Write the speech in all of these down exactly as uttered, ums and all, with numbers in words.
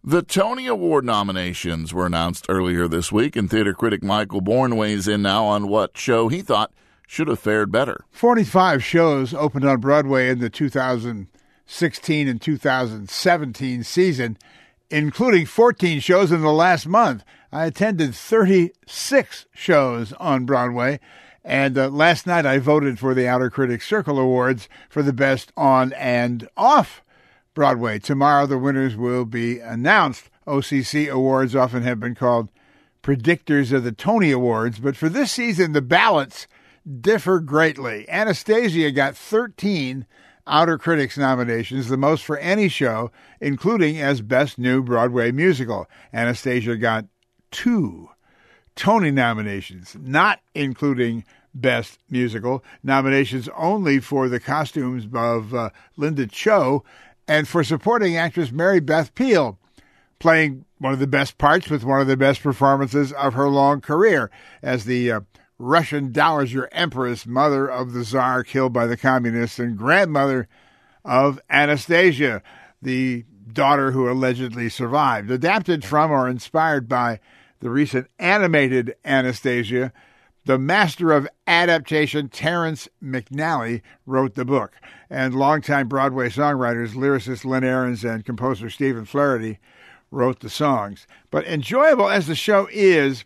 The Tony Award nominations were announced earlier this week, and theater critic Michael Bourne weighs in now on what show he thought should have fared better. forty-five shows opened on Broadway in the two thousand sixteen and two thousand seventeen season, including fourteen shows in the last month. I attended thirty-six shows on Broadway, and uh, last night I voted for the Outer Critics Circle Awards for the best on and off Broadway. Tomorrow the winners will be announced. O C C awards often have been called predictors of the Tony Awards, but for this season the ballots differ greatly. Anastasia got thirteen Outer Critics nominations, the most for any show, including as Best New Broadway Musical. Anastasia got two Tony nominations, not including Best Musical. Nominations only for the costumes of uh, Linda Cho and for supporting actress Mary Beth Peil, playing one of the best parts with one of the best performances of her long career as the uh, Russian Dowager Empress, mother of the Tsar killed by the communists, and grandmother of Anastasia, the daughter who allegedly survived. Adapted from or inspired by the recent animated Anastasia, the master of adaptation, Terrence McNally, wrote the book, and longtime Broadway songwriters, lyricist Lynn Ahrens and composer Stephen Flaherty wrote the songs. But enjoyable as the show is,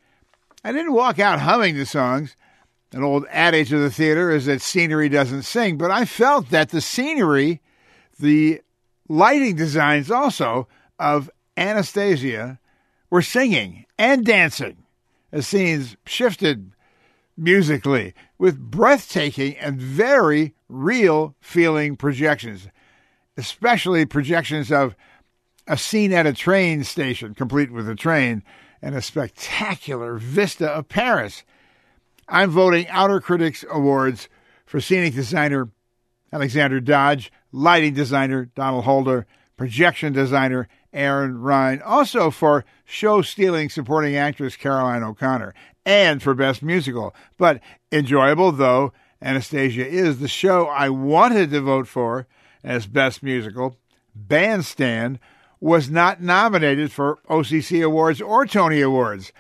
I didn't walk out humming the songs. An old adage of the theater is that scenery doesn't sing, but I felt that the scenery, the lighting designs also of Anastasia were singing and dancing as scenes shifted musically with breathtaking and very real feeling projections, especially projections of a scene at a train station, complete with a train, and a spectacular vista of Paris. I'm voting Outer Critics Awards for scenic designer Alexander Dodge, lighting designer Donald Holder, projection designer Aaron Ryan, also for show-stealing supporting actress Caroline O'Connor, and for Best Musical. But enjoyable, though Anastasia is the show I wanted to vote for as Best Musical, Bandstand was not nominated for O C C Awards or Tony Awards.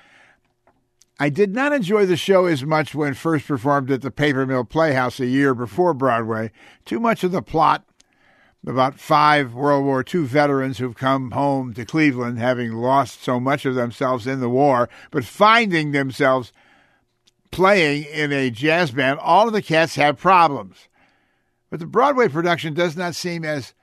I did not enjoy the show as much when first performed at the Paper Mill Playhouse a year before Broadway. Too much of the plot about five World War Two veterans who've come home to Cleveland, having lost so much of themselves in the war, but finding themselves playing in a jazz band. All of the cats have problems. But the Broadway production does not seem as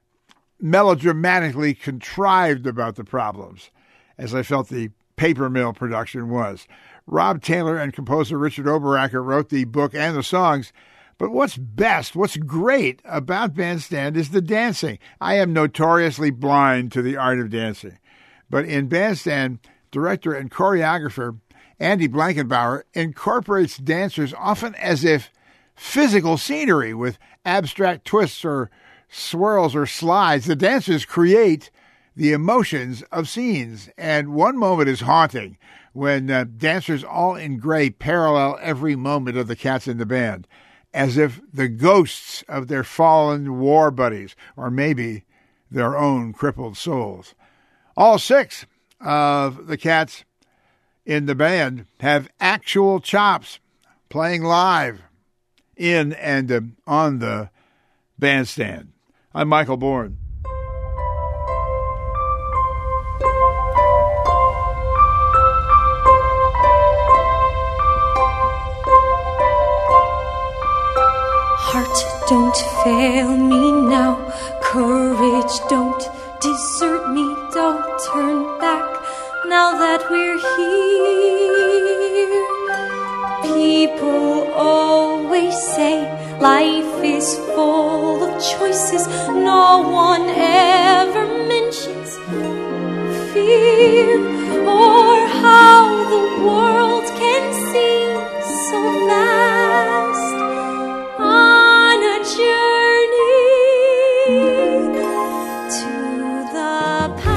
melodramatically contrived about the problems as I felt the Paper Mill production was. Rob Taylor and composer Richard Oberacker wrote the book and the songs, but what's best, what's great about Bandstand is the dancing. I am notoriously blind to the art of dancing, but in Bandstand, director and choreographer Andy Blankenbauer incorporates dancers often as if physical scenery with abstract twists or swirls or slides. The dancers create the emotions of scenes, and one moment is haunting when uh, dancers all in gray parallel every moment of the cats in the band, as if the ghosts of their fallen war buddies, or maybe their own crippled souls. All six of the cats in the band have actual chops, playing live in and uh, on the bandstand. I'm Michael Bourne. Heart, don't fail me now. Courage, don't desert me. Don't turn back now that we're here. People always say life is full of choices. No one ever mentions fear or how the world can seem so vast on a journey to the past.